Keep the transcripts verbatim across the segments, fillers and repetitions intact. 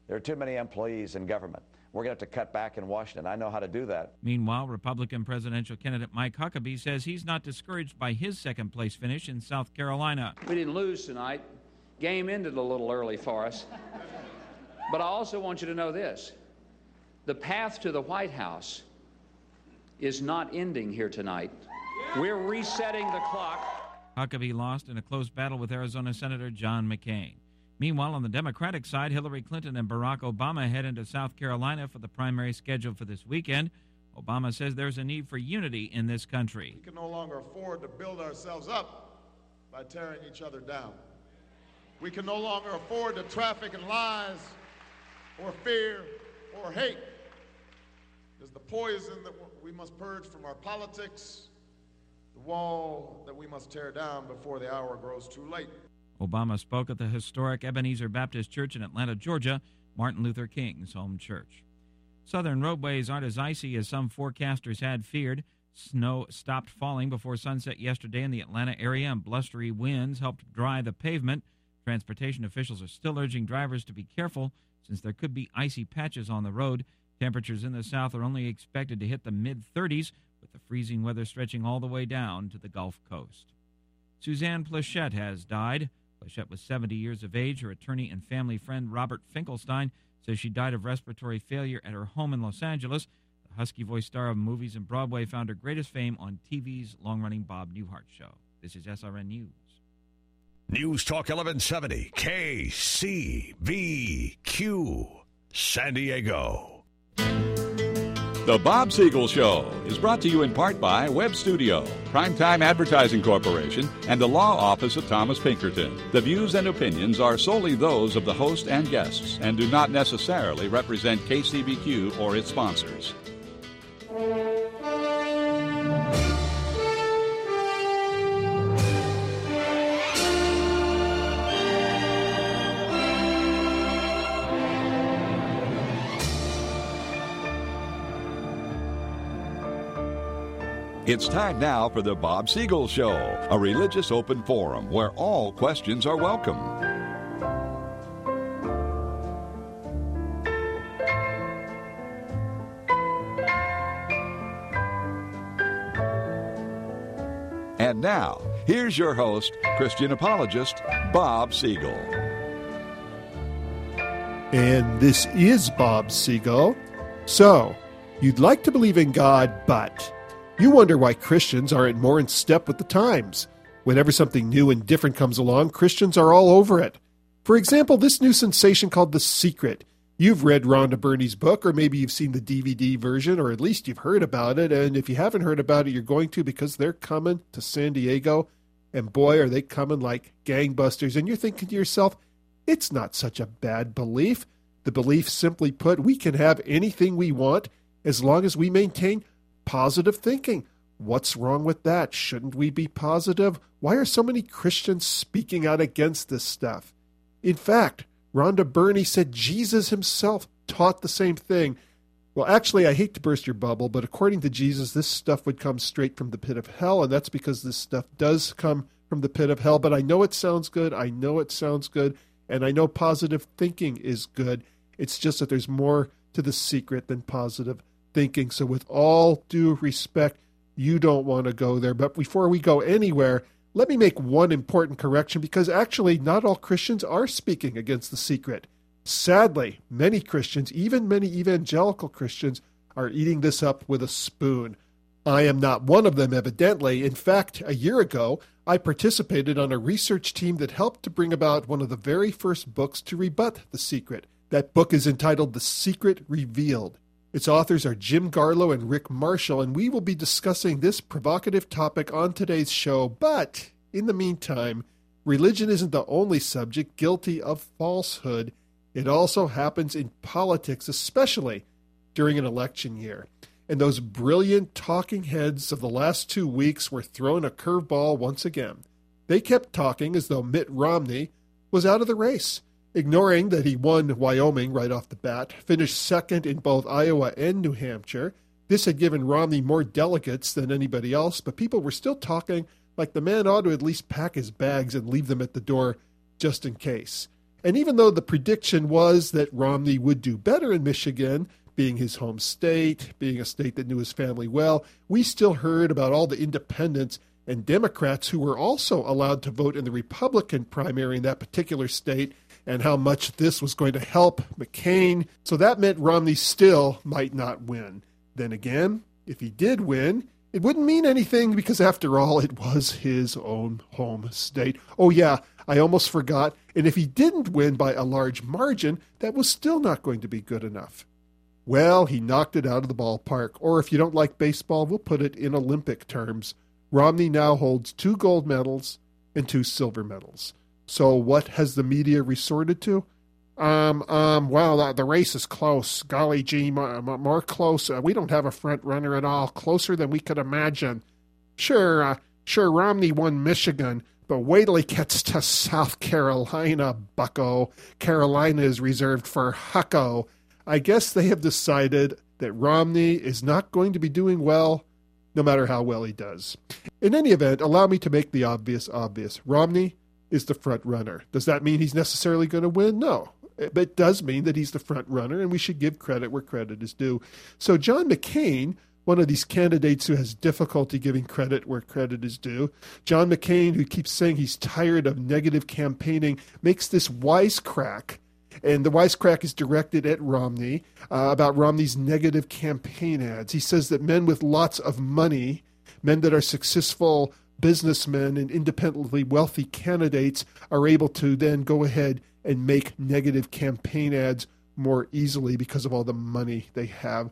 There are too many employees in government. We're going to have to cut back in Washington. I know how to do that. Meanwhile, Republican presidential candidate Mike Huckabee says he's not discouraged by his second-place finish in South Carolina. We didn't lose tonight. Game ended a little early for us. But I also want you to know this. The path to the White House is not ending here tonight. We're resetting the clock. Huckabee lost in a close battle with Arizona Senator John McCain. Meanwhile, on the Democratic side, Hillary Clinton and Barack Obama head into South Carolina for the primary scheduled for this weekend. Obama says there's a need for unity in this country. We can no longer afford to build ourselves up by tearing each other down. We can no longer afford to traffic in lies or fear or hate. There's the poison that we must purge from our politics, the wall that we must tear down before the hour grows too late. Obama spoke at the historic Ebenezer Baptist Church in Atlanta, Georgia, Martin Luther King's home church. Southern roadways aren't as icy as some forecasters had feared. Snow stopped falling before sunset yesterday in the Atlanta area, and blustery winds helped dry the pavement. Transportation officials are still urging drivers to be careful since there could be icy patches on the road. Temperatures in the south are only expected to hit the mid thirties, with the freezing weather stretching all the way down to the Gulf Coast. Suzanne Plachette has died. Plachette was seventy years of age. Her attorney and family friend Robert Finkelstein says she died of respiratory failure at her home in Los Angeles. The husky voice star of movies and Broadway found her greatest fame on T V's long-running Bob Newhart show. This is S R N News. News Talk eleven seventy, K C V Q, San Diego. The Bob Siegel Show is brought to you in part by Web Studio, Primetime Advertising Corporation, and the Law Office of Thomas Pinkerton. The views and opinions are solely those of the host and guests and do not necessarily represent K C B Q or its sponsors. It's time now for the Bob Siegel Show, a religious open forum where all questions are welcome. And now, here's your host, Christian apologist, Bob Siegel. And this is Bob Siegel. So, you'd like to believe in God, but you wonder why Christians aren't more in step with the times. Whenever something new and different comes along, Christians are all over it. For example, this new sensation called The Secret. You've read Rhonda Byrne's book, or maybe you've seen the D V D version, or at least you've heard about it. And if you haven't heard about it, you're going to, because they're coming to San Diego. And boy, are they coming like gangbusters. And you're thinking to yourself, it's not such a bad belief. The belief, simply put, we can have anything we want as long as we maintain positive thinking. What's wrong with that? Shouldn't we be positive? Why are so many Christians speaking out against this stuff? In fact, Rhonda Byrne said Jesus himself taught the same thing. Well, actually, I hate to burst your bubble, but according to Jesus, this stuff would come straight from the pit of hell, and that's because this stuff does come from the pit of hell. But I know it sounds good. I know it sounds good, and I know positive thinking is good. It's just that there's more to The Secret than positive thinking. So with all due respect, you don't want to go there. But before we go anywhere, let me make one important correction, because actually not all Christians are speaking against The Secret. Sadly, many Christians, even many evangelical Christians, are eating this up with a spoon. I am not one of them, evidently. In fact, a year ago, I participated on a research team that helped to bring about one of the very first books to rebut The Secret. That book is entitled The Secret Revealed. Its authors are Jim Garlow and Rick Marshall, and we will be discussing this provocative topic on today's show. But in the meantime, religion isn't the only subject guilty of falsehood. It also happens in politics, especially during an election year. And those brilliant talking heads of the last two weeks were thrown a curveball once again. They kept talking as though Mitt Romney was out of the race, ignoring that he won Wyoming right off the bat, finished second in both Iowa and New Hampshire. This had given Romney more delegates than anybody else, but people were still talking like the man ought to at least pack his bags and leave them at the door just in case. And even though the prediction was that Romney would do better in Michigan, being his home state, being a state that knew his family well, we still heard about all the independents and Democrats who were also allowed to vote in the Republican primary in that particular state, and how much this was going to help McCain. So that meant Romney still might not win. Then again, if he did win, it wouldn't mean anything because, after all, it was his own home state. Oh, yeah, I almost forgot. And if he didn't win by a large margin, that was still not going to be good enough. Well, he knocked it out of the ballpark. Or if you don't like baseball, we'll put it in Olympic terms. Romney now holds two gold medals and two silver medals. So what has the media resorted to? Um, um, well, uh, the race is close. Golly gee, more, more close. Uh, we don't have a front runner at all. Closer than we could imagine. Sure, uh, sure, Romney won Michigan, but wait till he gets to South Carolina, bucko. Carolina is reserved for Hucko. I guess they have decided that Romney is not going to be doing well, no matter how well he does. In any event, allow me to make the obvious obvious. Romney is the front runner. Does that mean he's necessarily going to win? No. But it does mean that he's the front runner, and we should give credit where credit is due. So John McCain, one of these candidates who has difficulty giving credit where credit is due, John McCain, who keeps saying he's tired of negative campaigning, makes this wisecrack. And the wisecrack is directed at Romney uh, about Romney's negative campaign ads. He says that men with lots of money, men that are successful businessmen and independently wealthy candidates, are able to then go ahead and make negative campaign ads more easily because of all the money they have.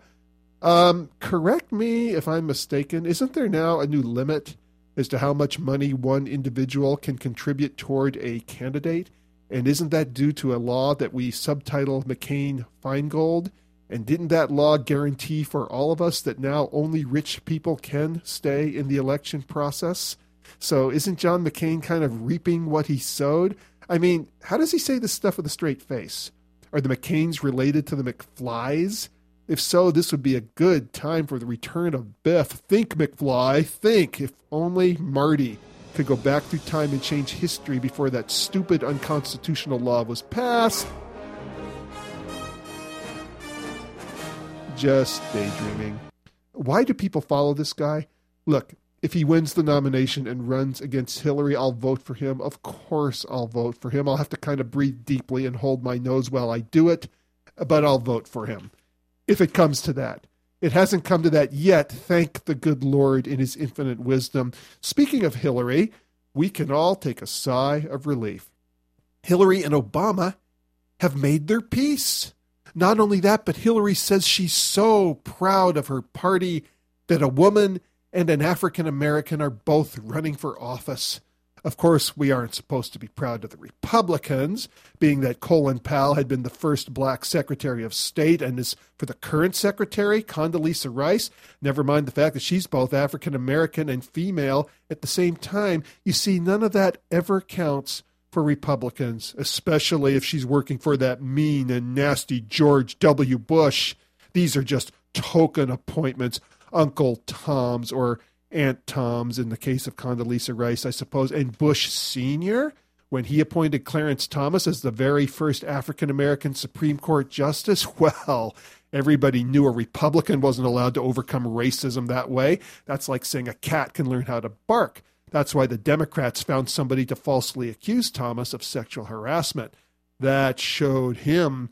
Um, correct me if I'm mistaken. Isn't there now a new limit as to how much money one individual can contribute toward a candidate? And isn't that due to a law that we subtitle McCain-Feingold? And didn't that law guarantee for all of us that now only rich people can stay in the election process? So isn't John McCain kind of reaping what he sowed? I mean, how does he say this stuff with a straight face? Are the McCains related to the McFlys? If so, this would be a good time for the return of Biff. Think, McFly, think. If only Marty could go back through time and change history before that stupid unconstitutional law was passed. Just daydreaming. Why do people follow this guy? Look, if he wins the nomination and runs against Hillary, I'll vote for him. Of course I'll vote for him. I'll have to kind of breathe deeply and hold my nose while I do it, but I'll vote for him. If it comes to that. It hasn't come to that yet, thank the good Lord in his infinite wisdom. Speaking of Hillary, we can all take a sigh of relief. Hillary and Obama have made their peace. Not only that, but Hillary says she's so proud of her party that a woman and an African American are both running for office. Of course, we aren't supposed to be proud of the Republicans, being that Colin Powell had been the first black Secretary of State, and as for the current secretary, Condoleezza Rice, never mind the fact that she's both African American and female at the same time, you see, none of that ever counts for Republicans, especially if she's working for that mean and nasty George W. Bush. These are just token appointments, Uncle Tom's or Aunt Tom's in the case of Condoleezza Rice, I suppose, and Bush Senior, when he appointed Clarence Thomas as the very first African-American Supreme Court justice, well, everybody knew a Republican wasn't allowed to overcome racism that way. That's like saying a cat can learn how to bark. That's why the Democrats found somebody to falsely accuse Thomas of sexual harassment. That showed him...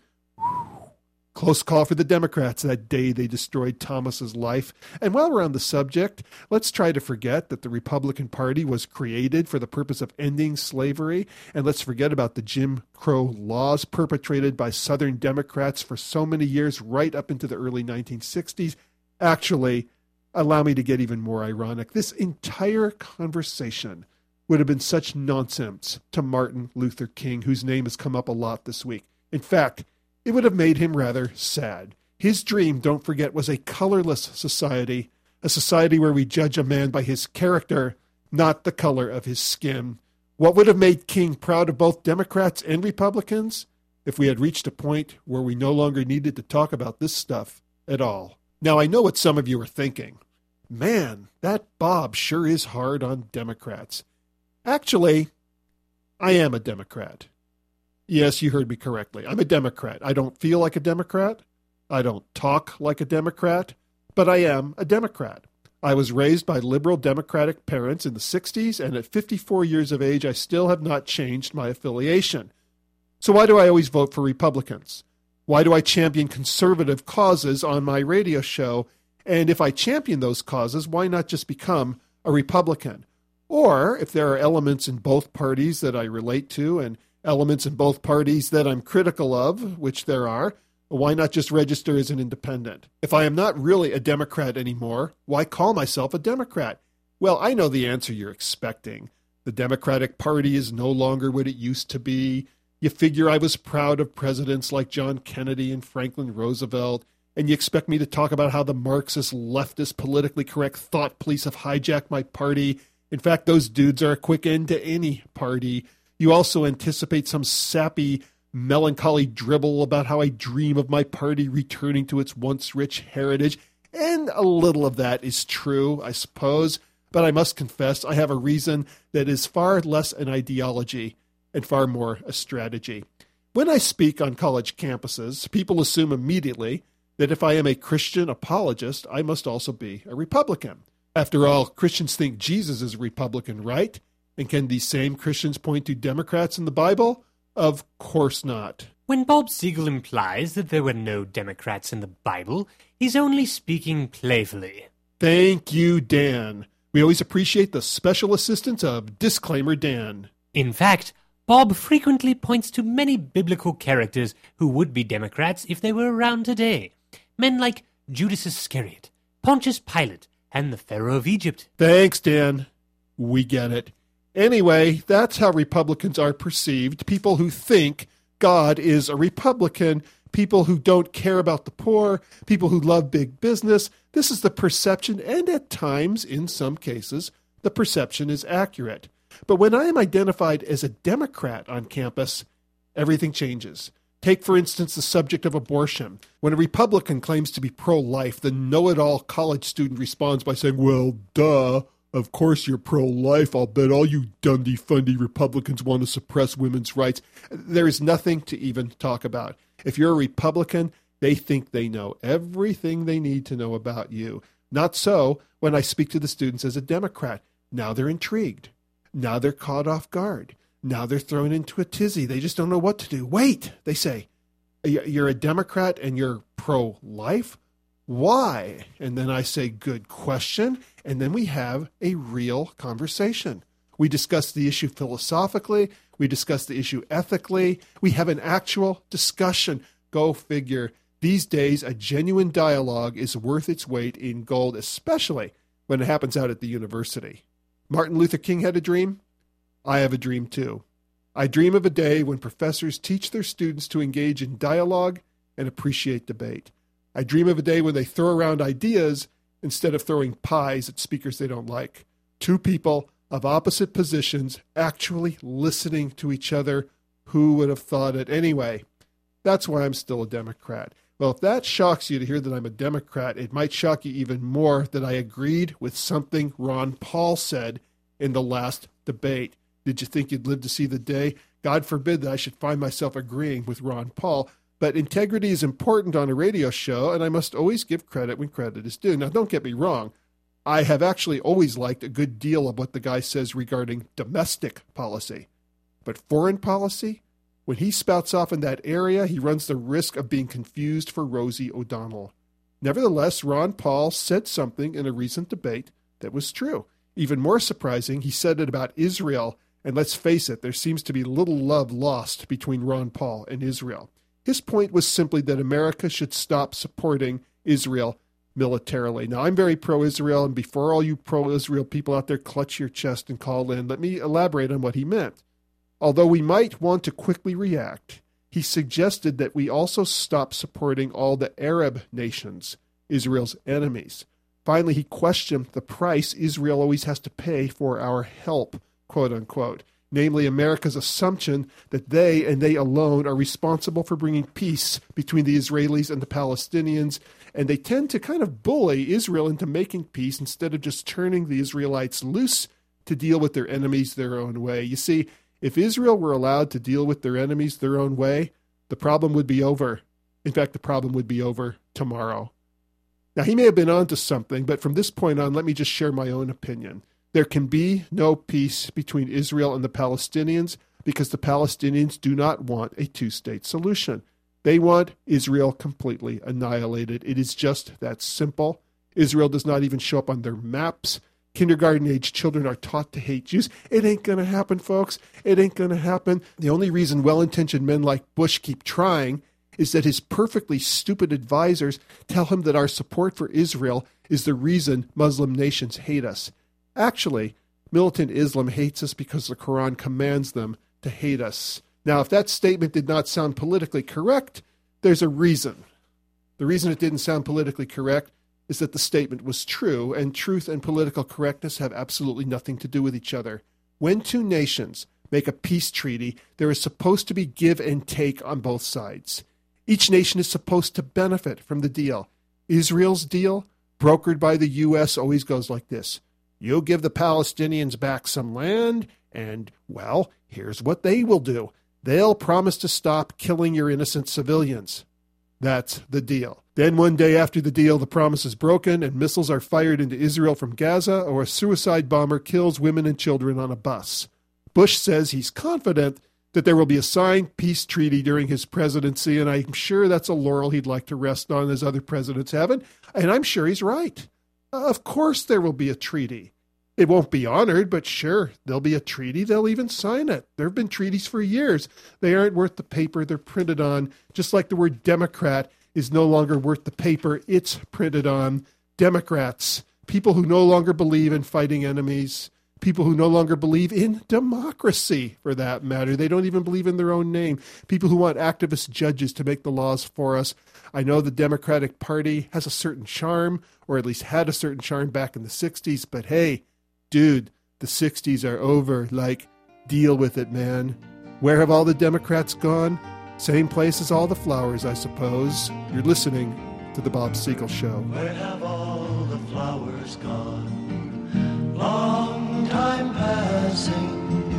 Close call for the Democrats that day they destroyed Thomas's life. And while we're on the subject, let's try to forget that the Republican Party was created for the purpose of ending slavery, and let's forget about the Jim Crow laws perpetrated by Southern Democrats for so many years, right up into the early nineteen sixties. Actually, allow me to get even more ironic. This entire conversation would have been such nonsense to Martin Luther King, whose name has come up a lot this week. In fact, it would have made him rather sad. His dream, don't forget, was a colorless society, a society where we judge a man by his character, not the color of his skin. What would have made King proud of both Democrats and Republicans? If we had reached a point where we no longer needed to talk about this stuff at all. Now, I know what some of you are thinking. Man, that Bob sure is hard on Democrats. Actually, I am a Democrat. Yes, you heard me correctly. I'm a Democrat. I don't feel like a Democrat. I don't talk like a Democrat, but I am a Democrat. I was raised by liberal Democratic parents in the sixties, and at fifty-four years of age, I still have not changed my affiliation. So why do I always vote for Republicans? Why do I champion conservative causes on my radio show? And if I champion those causes, why not just become a Republican? Or if there are elements in both parties that I relate to and elements in both parties that I'm critical of, which there are, why not just register as an independent? If I am not really a Democrat anymore, why call myself a Democrat? Well, I know the answer you're expecting. The Democratic Party is no longer what it used to be. You figure I was proud of presidents like John Kennedy and Franklin Roosevelt, and you expect me to talk about how the Marxist, leftist, politically correct thought police have hijacked my party. In fact, those dudes are a quick end to any party. You also anticipate some sappy, melancholy dribble about how I dream of my party returning to its once rich heritage. And a little of that is true, I suppose. But I must confess, I have a reason that is far less an ideology and far more a strategy. When I speak on college campuses, people assume immediately that if I am a Christian apologist, I must also be a Republican. After all, Christians think Jesus is a Republican, right? And can these same Christians point to Democrats in the Bible? Of course not. When Bob Siegel implies that there were no Democrats in the Bible, he's only speaking playfully. Thank you, Dan. We always appreciate the special assistance of Disclaimer Dan. In fact, Bob frequently points to many biblical characters who would be Democrats if they were around today. Men like Judas Iscariot, Pontius Pilate, and the Pharaoh of Egypt. Thanks, Dan. We get it. Anyway, that's how Republicans are perceived. People who think God is a Republican, people who don't care about the poor, people who love big business. This is the perception, and at times, in some cases, the perception is accurate. But when I am identified as a Democrat on campus, everything changes. Take, for instance, the subject of abortion. When a Republican claims to be pro-life, the know-it-all college student responds by saying, well, duh, of course you're pro-life. I'll bet all you Dundee-fundy Republicans want to suppress women's rights. There is nothing to even talk about. If you're a Republican, they think they know everything they need to know about you. Not so when I speak to the students as a Democrat. Now they're intrigued. Now they're caught off guard. Now they're thrown into a tizzy. They just don't know what to do. Wait, they say, you're a Democrat and you're pro-life? Why? And then I say, good question. And then we have a real conversation. We discuss the issue philosophically. We discuss the issue ethically. We have an actual discussion. Go figure. These days, a genuine dialogue is worth its weight in gold, especially when it happens out at the university. Martin Luther King had a dream. I have a dream too. I dream of a day when professors teach their students to engage in dialogue and appreciate debate. I dream of a day when they throw around ideas instead of throwing pies at speakers they don't like. Two people of opposite positions actually listening to each other. Who would have thought it? Anyway, that's why I'm still a Democrat. Well, if that shocks you to hear that I'm a Democrat, it might shock you even more that I agreed with something Ron Paul said in the last debate. Did you think you'd live to see the day? God forbid that I should find myself agreeing with Ron Paul. But integrity is important on a radio show, and I must always give credit when credit is due. Now, don't get me wrong. I have actually always liked a good deal of what the guy says regarding domestic policy. But foreign policy? When he spouts off in that area, he runs the risk of being confused for Rosie O'Donnell. Nevertheless, Ron Paul said something in a recent debate that was true. Even more surprising, he said it about Israel, and let's face it, there seems to be little love lost between Ron Paul and Israel. His point was simply that America should stop supporting Israel militarily. Now, I'm very pro-Israel, and before all you pro-Israel people out there clutch your chest and call in, let me elaborate on what he meant. Although we might want to quickly react, he suggested that we also stop supporting all the Arab nations, Israel's enemies. Finally, he questioned the price Israel always has to pay for our help, quote unquote, namely America's assumption that they and they alone are responsible for bringing peace between the Israelis and the Palestinians, and they tend to kind of bully Israel into making peace instead of just turning the Israelites loose to deal with their enemies their own way. You see, If Israel were allowed to deal with their enemies their own way, the problem would be over. In fact, the problem would be over tomorrow. Now, he may have been onto something, but from this point on, let me just share my own opinion. There can be no peace between Israel and the Palestinians because the Palestinians do not want a two-state solution. They want Israel completely annihilated. It is just that simple. Israel does not even show up on their maps. Kindergarten-age children are taught to hate Jews. It ain't going to happen, folks. It ain't going to happen. The only reason well-intentioned men like Bush keep trying is that his perfectly stupid advisors tell him that our support for Israel is the reason Muslim nations hate us. Actually, militant Islam hates us because the Quran commands them to hate us. Now, if that statement did not sound politically correct, there's a reason. The reason it didn't sound politically correct is that the statement was true, and truth and political correctness have absolutely nothing to do with each other. When two nations make a peace treaty, there is supposed to be give and take on both sides. Each nation is supposed to benefit from the deal. Israel's deal, brokered by the U S, always goes like this. You give the Palestinians back some land, and, well, here's what they will do. They'll promise to stop killing your innocent civilians. That's the deal. Then one day after the deal, the promise is broken, and missiles are fired into Israel from Gaza, or a suicide bomber kills women and children on a bus. Bush says he's confident that there will be a signed peace treaty during his presidency, and I'm sure that's a laurel he'd like to rest on as other presidents haven't, and I'm sure he's right. Of course there will be a treaty. It won't be honored, but sure, there'll be a treaty. They'll even sign it. There have been treaties for years. They aren't worth the paper they're printed on, just like the word Democrat is no longer worth the paper it's printed on. Democrats, people who no longer believe in fighting enemies, people who no longer believe in democracy, for that matter. They don't even believe in their own name. People who want activist judges to make the laws for us. I know the Democratic Party has a certain charm, or at least had a certain charm back in the sixties, but hey, dude, the sixties are over. Like, deal with it, man. Where have all the Democrats gone? Same place as all the flowers, I suppose. You're listening to The Bob Siegel Show. Where have all the flowers gone? Long time passing.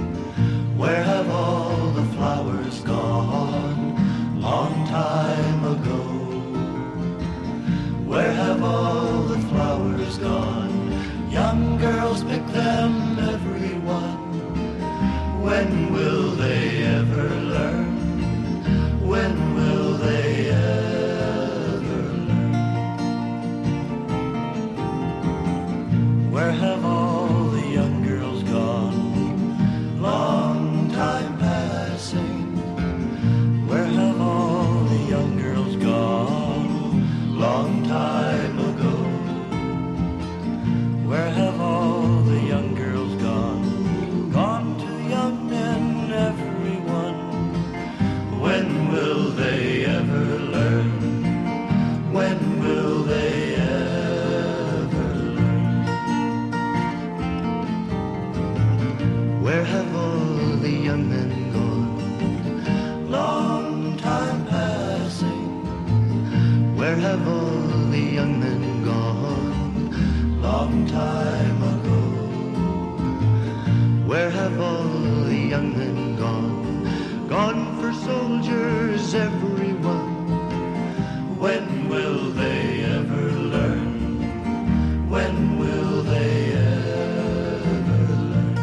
Where have all the flowers gone? Long time ago. Where have all the flowers gone? Young girls pick them, everyone. When will they ever learn? When will they ever learn? Where have all the young girls gone? Long time passing. Where have all the young girls gone? Long time ago. Where have all the young girls gone? Gone to young men, everyone. When will they ever learn? When will they ever learn? Where have all the young men gone? Long time passing. Where have all the young men gone? Long time ago. Where have all the young men gone? Gone for soldiers, everyone. When will they ever learn? When will they ever learn?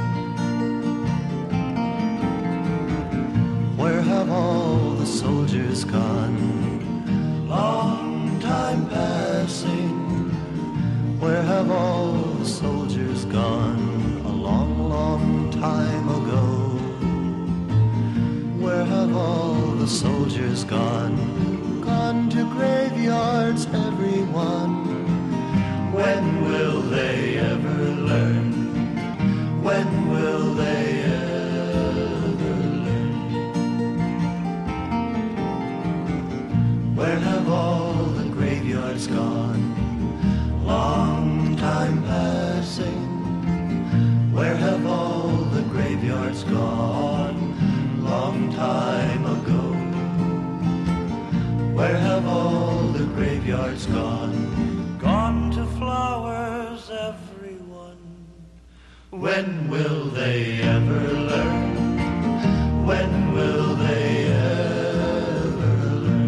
Where have all the soldiers gone? Long time passing. Where have all the soldiers gone? A long, long time ago. Where have all the soldiers gone? Gone to graveyards, everyone. When will they ever learn? When will they ever learn? Where have all the graveyards gone? Long time passing. Where have all the graveyards gone? Long time ago. Where have all the graveyards gone? Gone to flowers, everyone. When will they ever learn? when will they ever learn?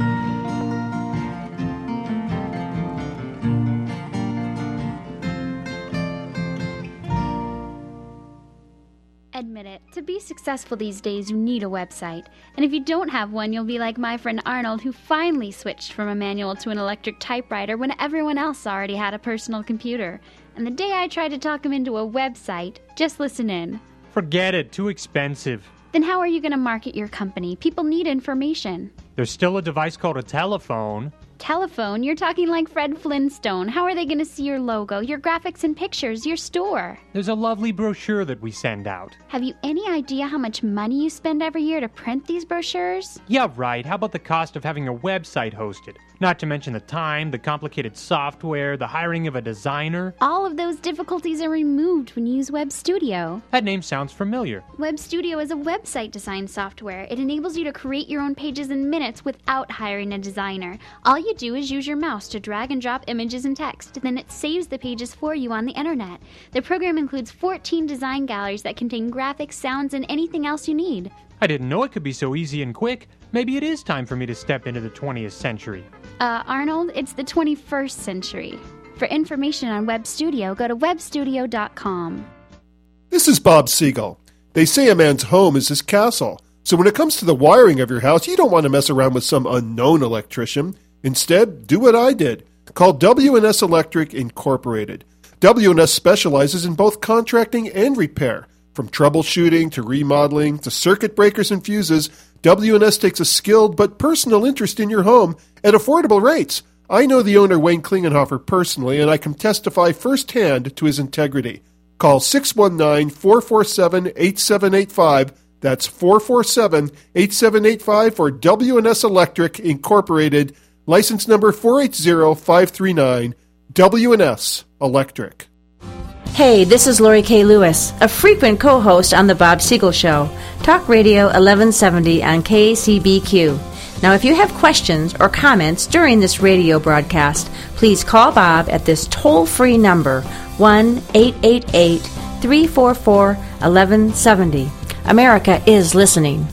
Admit it, to be successful these days, you need a website. And if you don't have one, you'll be like my friend Arnold, who finally switched from a manual to an electric typewriter when everyone else already had a personal computer. And the day I tried to talk him into a website, just listen in. Forget it, too expensive. Then how are you going to market your company? People need information. There's still a device called a telephone. Telephone? You're talking like Fred Flintstone. How are they going to see your logo, your graphics and pictures, your store? There's a lovely brochure that we send out. Have you any idea how much money you spend every year to print these brochures? Yeah, right. How about the cost of having a website hosted? Not to mention the time, the complicated software, the hiring of a designer. All of those difficulties are removed when you use Web Studio. That name sounds familiar. Web Studio is a website design software. It enables you to create your own pages in minutes without hiring a designer. All you do is use your mouse to drag and drop images and text. Then it saves the pages for you on the internet. The program includes fourteen design galleries that contain graphics, sounds, and anything else you need. I didn't know it could be so easy and quick. Maybe it is time for me to step into the twentieth century. Uh, Arnold, it's the twenty-first century. For information on Web Studio, go to web studio dot com. This is Bob Siegel. They say a man's home is his castle. So when it comes to the wiring of your house, you don't want to mess around with some unknown electrician. Instead, do what I did. Call W and S Electric Incorporated. W and S specializes in both contracting and repair. From troubleshooting to remodeling to circuit breakers and fuses, W and S takes a skilled but personal interest in your home at affordable rates. I know the owner, Wayne Klingenhofer, personally, and I can testify firsthand to his integrity. Call six one nine, four four seven, eight seven eight five. That's four four seven, eight seven eight five for W and S Electric Incorporated. License number four eight zero five three nine, W and S Electric. Hey, this is Lori K. Lewis, a frequent co-host on The Bob Siegel Show, Talk Radio eleven seventy on K C B Q. Now, if you have questions or comments during this radio broadcast, please call Bob at this toll-free number, one eight eight eight, three four four, one one seven zero. America is listening.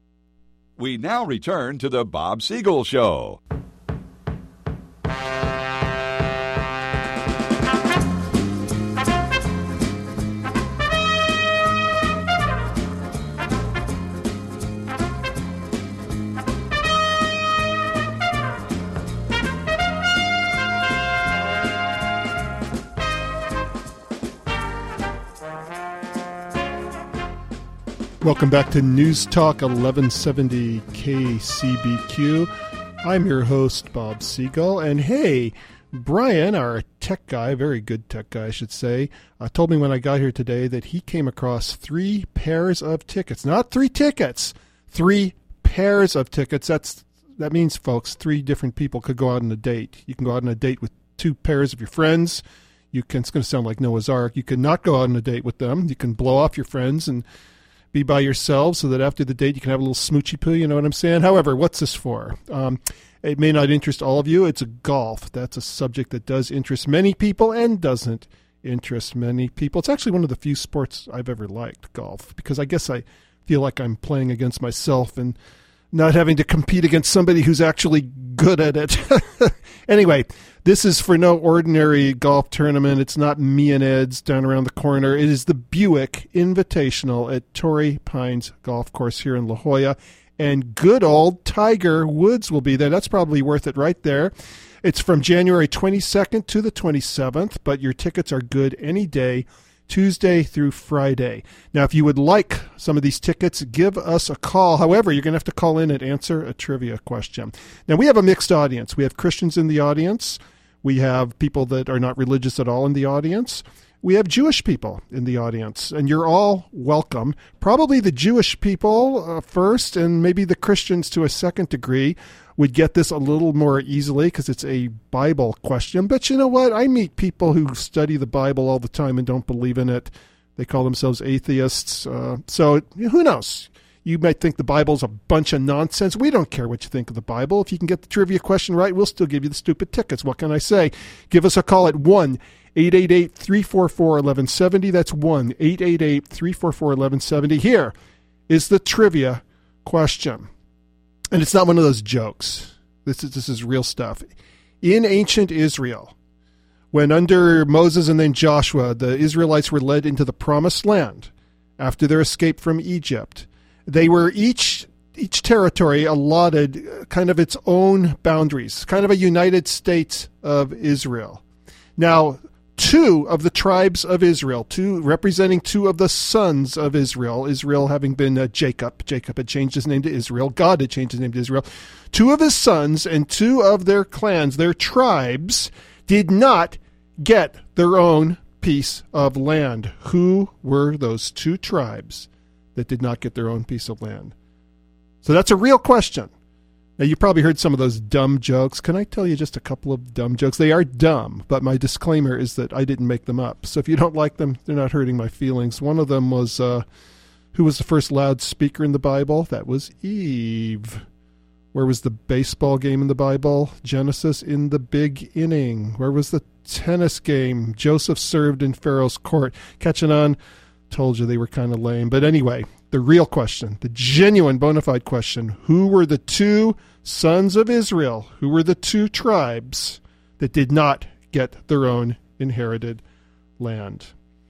We now return to The Bob Siegel Show. Welcome back to News Talk eleven seventy K C B Q. I'm your host, Bob Siegel, and hey, Brian, our tech guy, very good tech guy, I should say, uh, told me when I got here today that he came across three pairs of tickets. Not three tickets, three pairs of tickets. That's That means, folks, three different people could go out on a date. You can go out on a date with two pairs of your friends. You can, it's going to sound like Noah's Ark. You can not go out on a date with them. You can blow off your friends and be by yourselves so that after the date you can have a little smoochy poo, you know what I'm saying? However, what's this for? Um, it may not interest all of you. It's a golf. That's a subject that does interest many people and doesn't interest many people. It's actually one of the few sports I've ever liked, golf, because I guess I feel like I'm playing against myself and not having to compete against somebody who's actually good at it. Anyway, this is for no ordinary golf tournament. It's not me and Ed's down around the corner. It is the Buick Invitational at Torrey Pines Golf Course here in La Jolla. And good old Tiger Woods will be there. That's probably worth it right there. It's from January twenty-second to the twenty-seventh, but your tickets are good any day, Tuesday through Friday. Now, if you would like some of these tickets, give us a call. However, you're going to have to call in and answer a trivia question. Now, we have a mixed audience. We have Christians in the audience. We have people that are not religious at all in the audience. We have Jewish people in the audience, and you're all welcome. Probably the Jewish people uh, first, and maybe the Christians to a second degree would get this a little more easily because it's a Bible question. But you know what? I meet people who study the Bible all the time and don't believe in it. They call themselves atheists. Uh, so who knows? You might think the Bible's a bunch of nonsense. We don't care what you think of the Bible. If you can get the trivia question right, we'll still give you the stupid tickets. What can I say? Give us a call at one eight eight eight, three four four, one one seven zero. That's one eight eight eight, three four four, one one seven zero. Here is the trivia question. And it's not one of those jokes. This is, this is real stuff. In ancient Israel, when under Moses and then Joshua, the Israelites were led into the promised land after their escape from Egypt, they were each each territory allotted kind of its own boundaries, kind of a United States of Israel. Now, two of the tribes of Israel, two representing two of the sons of Israel, Israel having been uh, Jacob. Jacob had changed his name to Israel. God had changed his name to Israel. Two of his sons and two of their clans, their tribes, did not get their own piece of land. Who were those two tribes that did not get their own piece of land? So that's a real question. Now, you probably heard some of those dumb jokes. Can I tell you just a couple of dumb jokes? They are dumb, but my disclaimer is that I didn't make them up. So if you don't like them, they're not hurting my feelings. One of them was, uh, who was the first loud speaker in the Bible? That was Eve. Where was the baseball game in the Bible? Genesis in the big inning. Where was the tennis game? Joseph served in Pharaoh's court. Catching on? Told you they were kind of lame. But anyway, the real question, the genuine bona fide question, who were the two sons of Israel? Who were the two tribes that did not get their own inherited land?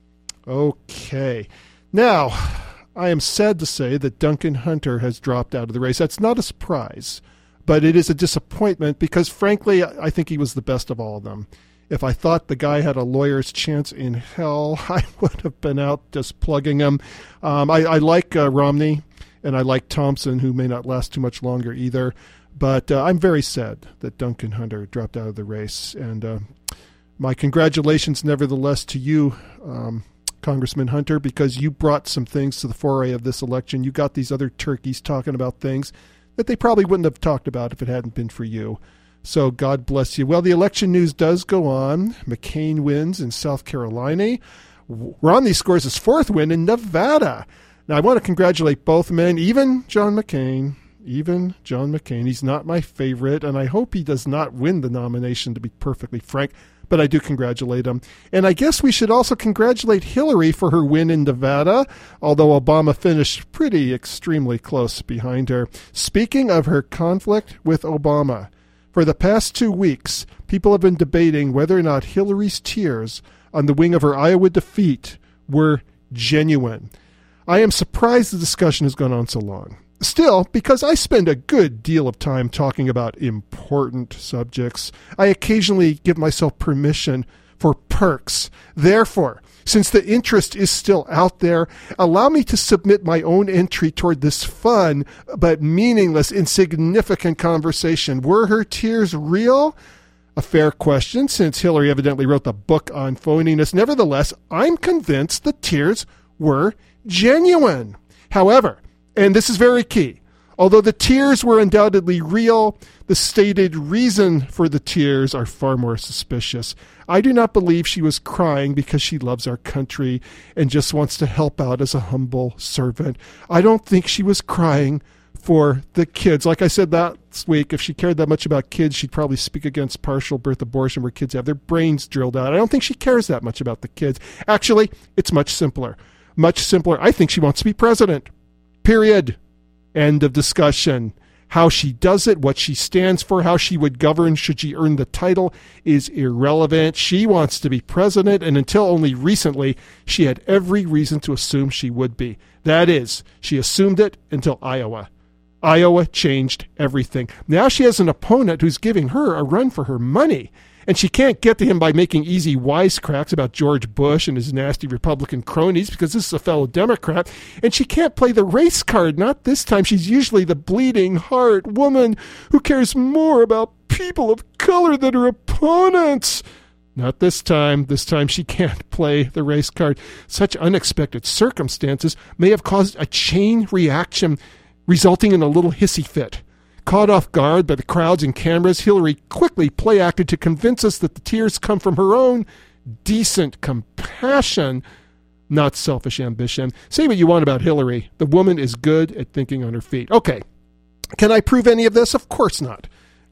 Okay. Now, I am sad to say that Duncan Hunter has dropped out of the race. That's not a surprise, but it is a disappointment because, frankly, I think he was the best of all of them. If I thought the guy had a lawyer's chance in hell, I would have been out just plugging him. Um, I, I like uh, Romney, and I like Thompson, who may not last too much longer either. But uh, I'm very sad that Duncan Hunter dropped out of the race. And uh, my congratulations, nevertheless, to you, um, Congressman Hunter, because you brought some things to the foray of this election. You got these other turkeys talking about things that they probably wouldn't have talked about if it hadn't been for you. So God bless you. Well, the election news does go on. McCain wins in South Carolina. Romney scores his fourth win in Nevada. Now, I want to congratulate both men, even John McCain. Even John McCain. He's not my favorite, and I hope he does not win the nomination, to be perfectly frank. But I do congratulate him. And I guess we should also congratulate Hillary for her win in Nevada, although Obama finished pretty extremely close behind her. Speaking of her conflict with Obama, for the past two weeks, people have been debating whether or not Hillary's tears on the wing of her Iowa defeat were genuine. I am surprised the discussion has gone on so long. Still, because I spend a good deal of time talking about important subjects, I occasionally give myself permission for perks. Therefore, since the interest is still out there, allow me to submit my own entry toward this fun but meaningless, insignificant conversation. Were her tears real? A fair question, since Hillary evidently wrote the book on phoniness. Nevertheless, I'm convinced the tears were genuine. However, and this is very key, although the tears were undoubtedly real, the stated reason for the tears are far more suspicious. I do not believe she was crying because she loves our country and just wants to help out as a humble servant. I don't think she was crying for the kids. Like I said last week, if she cared that much about kids, she'd probably speak against partial birth abortion where kids have their brains drilled out. I don't think she cares that much about the kids. Actually, it's much simpler. Much simpler. I think she wants to be president. Period. End of discussion. How she does it, what she stands for, how she would govern should she earn the title is irrelevant. She wants to be president, and until only recently, she had every reason to assume she would be. That is, she assumed it until Iowa. Iowa changed everything. Now she has an opponent who's giving her a run for her money. And she can't get to him by making easy wisecracks about George Bush and his nasty Republican cronies because this is a fellow Democrat. And she can't play the race card. Not this time. She's usually the bleeding heart woman who cares more about people of color than her opponents. Not this time. This time she can't play the race card. Such unexpected circumstances may have caused a chain reaction resulting in a little hissy fit. Caught off guard by the crowds and cameras, Hillary quickly play-acted to convince us that the tears come from her own decent compassion, not selfish ambition. Say what you want about Hillary. The woman is good at thinking on her feet. Okay, can I prove any of this? Of course not.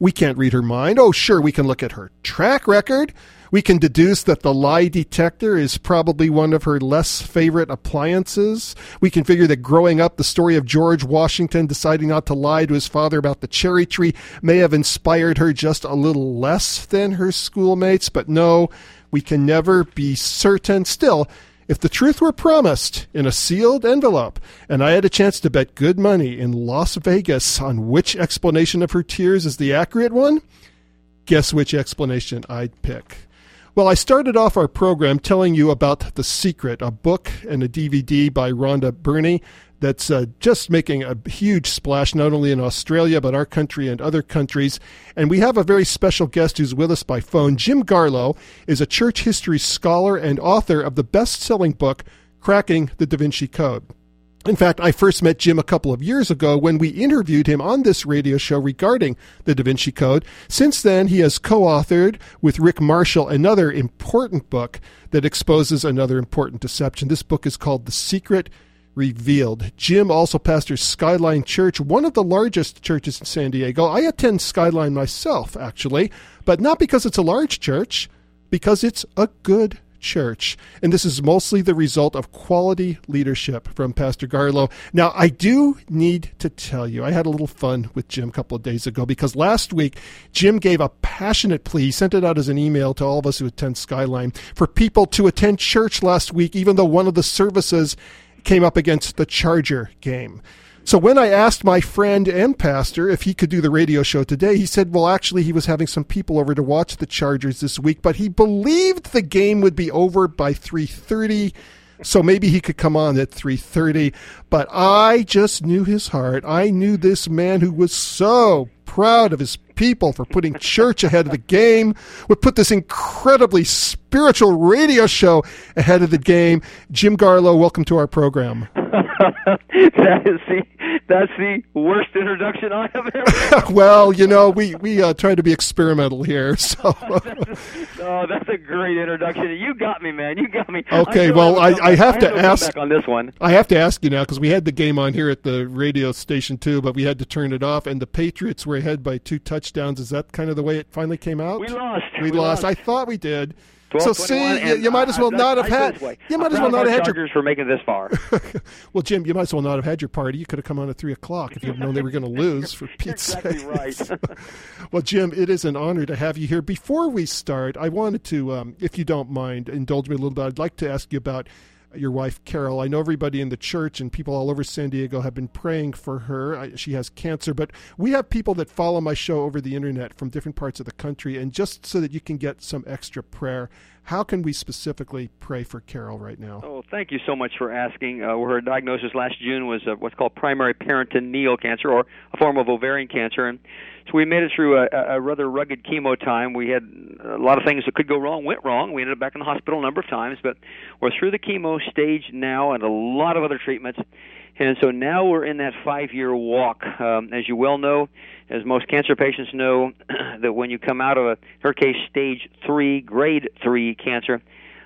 We can't read her mind. Oh, sure, we can look at her track record. We can deduce that the lie detector is probably one of her less favorite appliances. We can figure that growing up, the story of George Washington deciding not to lie to his father about the cherry tree may have inspired her just a little less than her schoolmates. But no, we can never be certain. Still, if the truth were promised in a sealed envelope, and I had a chance to bet good money in Las Vegas on which explanation of her tears is the accurate one, guess which explanation I'd pick. Well, I started off our program telling you about The Secret, a book and a D V D by Rhonda Byrne that's uh, just making a huge splash, not only in Australia, but our country and other countries. And we have a very special guest who's with us by phone. Jim Garlow is a church history scholar and author of the best-selling book, Cracking the Da Vinci Code. In fact, I first met Jim a couple of years ago when we interviewed him on this radio show regarding the Da Vinci Code. Since then, he has co-authored with Rick Marshall another important book that exposes another important deception. This book is called The Secret Revealed. Jim also pastors Skyline Church, one of the largest churches in San Diego. I attend Skyline myself, actually, but not because it's a large church, because it's a good church. And this is mostly the result of quality leadership from Pastor Garlow. Now, I do need to tell you, I had a little fun with Jim a couple of days ago because last week, Jim gave a passionate plea. He sent it out as an email to all of us who attend Skyline for people to attend church last week, even though one of the services came up against the Charger game. So when I asked my friend and pastor if he could do the radio show today, he said, well, actually, he was having some people over to watch the Chargers this week, but he believed the game would be over by three thirty, so maybe he could come on at three thirty. But I just knew his heart. I knew this man who was so proud of his people for putting church ahead of the game, would put this incredibly spiritual radio show ahead of the game. Jim Garlow, welcome to our program. that is the that's the worst introduction I have ever. Well, you know, we we uh, try to be experimental here. So, oh, that's a great introduction. You got me, man. You got me. Okay, well, I, I have I to have ask back on this one. I have to ask you now because we had the game on here at the radio station too, but we had to turn it off. And the Patriots were ahead by two touchdowns. Is that kind of the way it finally came out? We lost. We, we lost. lost. I thought we did. twelve, So see, you, you might as well I, not I, have I had. You might as well not have had Chargers your. for making it this far. Well, Jim, you might as well not have had your party. You could have come on at three o'clock if you had known they were going to lose. For Pete's exactly sake. right. Well, Jim, it is an honor to have you here. Before we start, I wanted to, um, if you don't mind, indulge me a little bit. I'd like to ask you about your wife, Carol. I know everybody in the church and people all over San Diego have been praying for her. I, she has cancer, but we have people that follow my show over the internet from different parts of the country. And just so that you can get some extra prayer, how can we specifically pray for Carol right now? Oh, thank you so much for asking. Uh, her diagnosis last June was uh, what's called primary peritoneal cancer, or a form of ovarian cancer. And so we made it through a, a rather rugged chemo time. We had a lot of things that could go wrong, went wrong. We ended up back in the hospital a number of times, but we're through the chemo stage now and a lot of other treatments. And so now we're in that five-year walk. Um, as you well know, as most cancer patients know, that when you come out of, a, in her case, stage three, grade three cancer,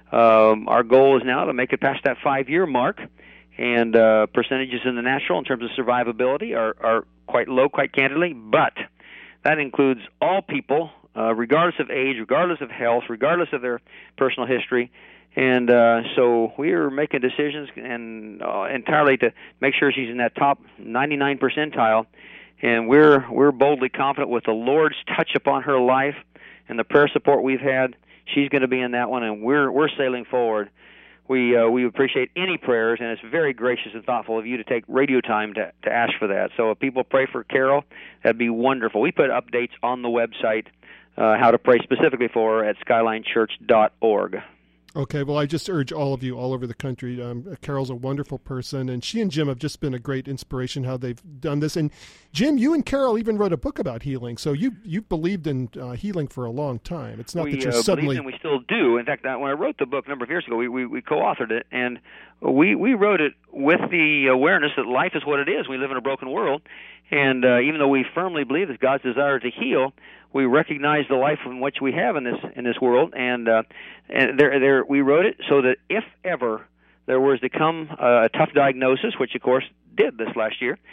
um, our goal is now to make it past that five-year mark. And uh, percentages in the natural in terms of survivability are, are quite low, quite candidly, but that includes all people, uh, regardless of age, regardless of health, regardless of their personal history. And uh, so we are making decisions and uh, entirely to make sure she's in that top ninety-nine percentile. And we're we're boldly confident with the Lord's touch upon her life and the prayer support we've had, she's going to be in that one, and we're we're sailing forward. We uh, we appreciate any prayers, and it's very gracious and thoughtful of you to take radio time to, to ask for that. So if people pray for Carol, that'd be wonderful. We put updates on the website, uh, how to pray specifically for her at skyline church dot org. Okay, well, I just urge all of you all over the country. Um, Carol's a wonderful person, and she and Jim have just been a great inspiration how they've done this. And Jim, you and Carol even wrote a book about healing, so you you've believed in uh, healing for a long time. It's not we, that you're uh, suddenly. Believe, and we still do. In fact, when I wrote the book a number of years ago, we, we, we co-authored it, and we, we wrote it with the awareness that life is what it is. We live in a broken world, and uh, even though we firmly believe it's God's desire to heal, we recognize the life in which we have in this in this world, and uh, and there there we wrote it so that if ever there was to come uh, a tough diagnosis, which of course did this last year,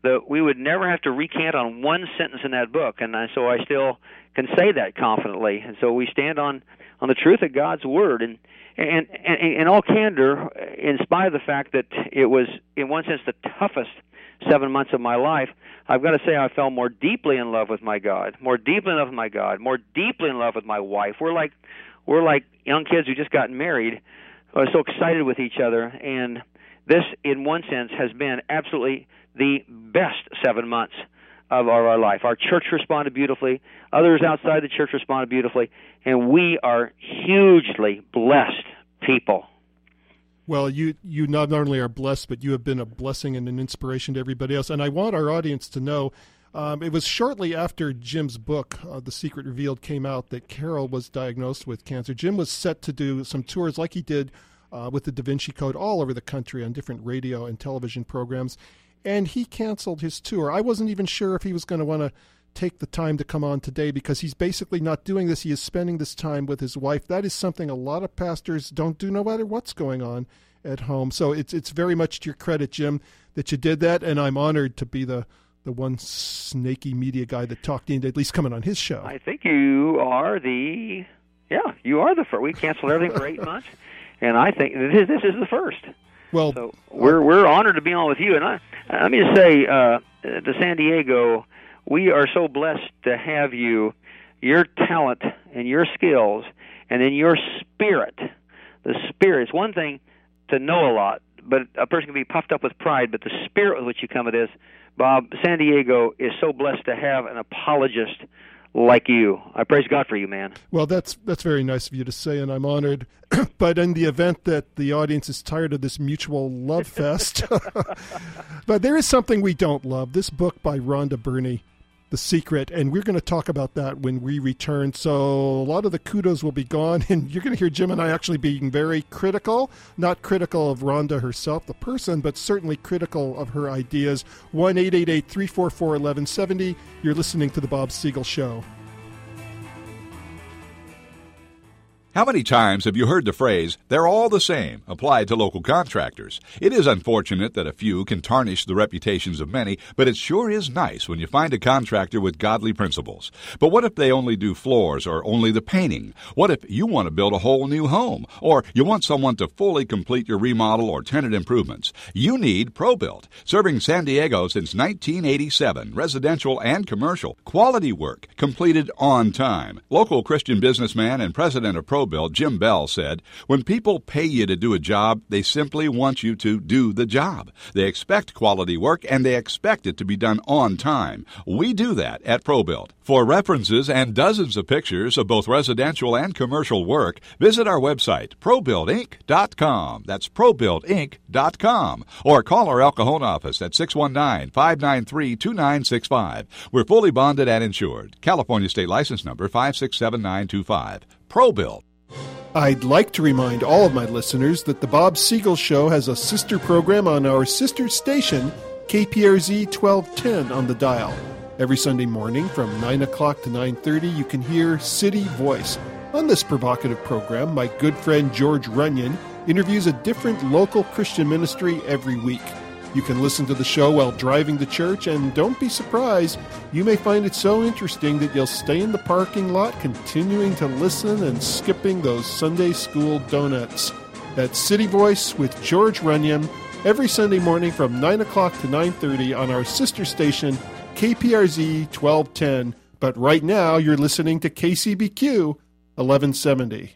that we would never have to recant on one sentence in that book, and I, so I still can say that confidently. And so we stand on, on the truth of God's Word. And, and, and in all candor, in spite of the fact that it was, in one sense, the toughest seven months of my life, I've got to say I fell more deeply in love with my God, more deeply in love with my God, more deeply in love with my wife. We're like, we're like young kids who just got married, uh, so excited with each other. And this, in one sense, has been absolutely the best seven months of our, our life. Our church responded beautifully. Others outside the church responded beautifully. And we are hugely blessed people. Well, you, you not only are blessed, but you have been a blessing and an inspiration to everybody else. And I want our audience to know, um, it was shortly after Jim's book, uh, The Secret Revealed, came out that Carol was diagnosed with cancer. Jim was set to do some tours like he did uh, with the Da Vinci Code all over the country on different radio and television programs. And he canceled his tour. I wasn't even sure if he was going to want to take the time to come on today, because he's basically not doing this. He is spending this time with his wife. That is something a lot of pastors don't do, no matter what's going on at home. So it's it's very much to your credit, Jim, that you did that. And I'm honored to be the, the one snaky media guy that talked into at least coming on his show. I think you are the, yeah, you are the first. We canceled everything for eight months. And I think this, this is the first. Well, so we're we're honored to be on with you. And I, let me just say, uh, to San Diego, we are so blessed to have you, your talent and your skills, and then your spirit. The spirit. It's one thing to know a lot, but a person can be puffed up with pride. But the spirit with which you come at this, Bob, San Diego is so blessed to have an apologist like you. I praise God for you, man. Well, that's that's very nice of you to say, and I'm honored. But in the event that the audience is tired of this mutual love fest, but there is something we don't love. This book by Rhonda Byrne, The Secret, and we're going to talk about that when we return. So a lot of the kudos will be gone, and you're going to hear Jim and I actually being very critical, not critical of Rhonda herself, the person, but certainly critical of her ideas. one eight eight eight, three four four, one one seven zero. You're listening to The Bob Siegel Show. How many times have you heard the phrase, "they're all the same," applied to local contractors? It is unfortunate that a few can tarnish the reputations of many, but it sure is nice when you find a contractor with godly principles. But what if they only do floors or only the painting? What if you want to build a whole new home? Or you want someone to fully complete your remodel or tenant improvements? You need ProBuilt. Serving San Diego since nineteen eighty-seven, residential and commercial. Quality work, completed on time. Local Christian businessman and president of ProBuilt, Jim Bell, said, "When people pay you to do a job, they simply want you to do the job. They expect quality work, and they expect it to be done on time. We do that at ProBuilt. For references and dozens of pictures of both residential and commercial work, visit our website, pro built inc dot com. That's pro built inc dot com. Or call our El Cajon office at six one nine, five nine three, two nine six five. We're fully bonded and insured. California State License Number five six seven nine two five. ProBuilt. I'd like to remind all of my listeners that the Bob Siegel Show has a sister program on our sister station, K P R Z twelve ten on the dial. Every Sunday morning from nine o'clock to nine thirty, you can hear City Voice. On this provocative program, my good friend George Runyon interviews a different local Christian ministry every week. You can listen to the show while driving to church, and don't be surprised. You may find it so interesting that you'll stay in the parking lot continuing to listen and skipping those Sunday school donuts. That's City Voice with George Runyon every Sunday morning from nine o'clock to nine thirty on our sister station, K P R Z twelve ten. But right now, you're listening to K C B Q eleven seventy.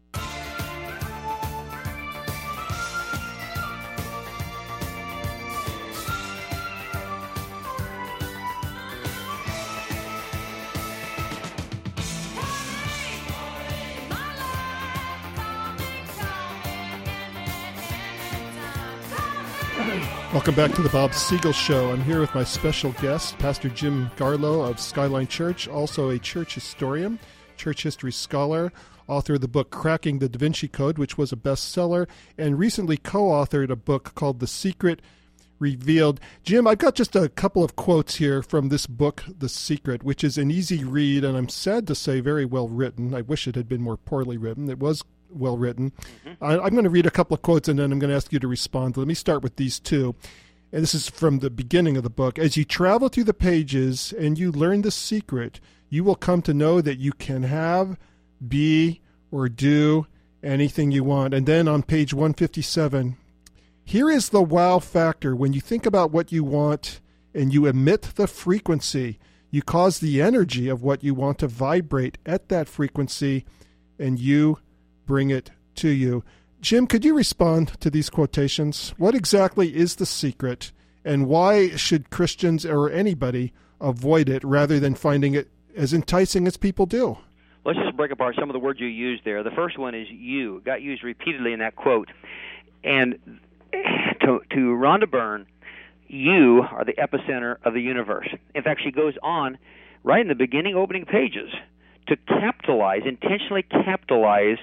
Welcome back to the Bob Siegel Show. I'm here with my special guest, Pastor Jim Garlow of Skyline Church, also a church historian, church history scholar, author of the book Cracking the Da Vinci Code, which was a bestseller, and recently co-authored a book called The Secret Revealed. Jim, I've got just a couple of quotes here from this book, The Secret, which is an easy read, and I'm sad to say very well written. I wish it had been more poorly written. It was well written. Mm-hmm. I, I'm going to read a couple of quotes, and then I'm going to ask you to respond. Let me start with these two. and this is from the beginning of the book, as you travel through the pages and you learn the secret, you will come to know that you can have, be, or do anything you want. And then on page one fifty-seven, here is the wow factor. When you think about what you want and you emit the frequency, you cause the energy of what you want to vibrate at that frequency, and you bring it to you. Jim, could you respond to these quotations? What exactly is the secret, and why should Christians or anybody avoid it rather than finding it as enticing as people do? Let's just break apart some of the words you used there. The first one is you. Got used repeatedly in that quote. And to, to Rhonda Byrne, you are the epicenter of the universe. In fact, she goes on right in the beginning opening pages to capitalize, intentionally capitalize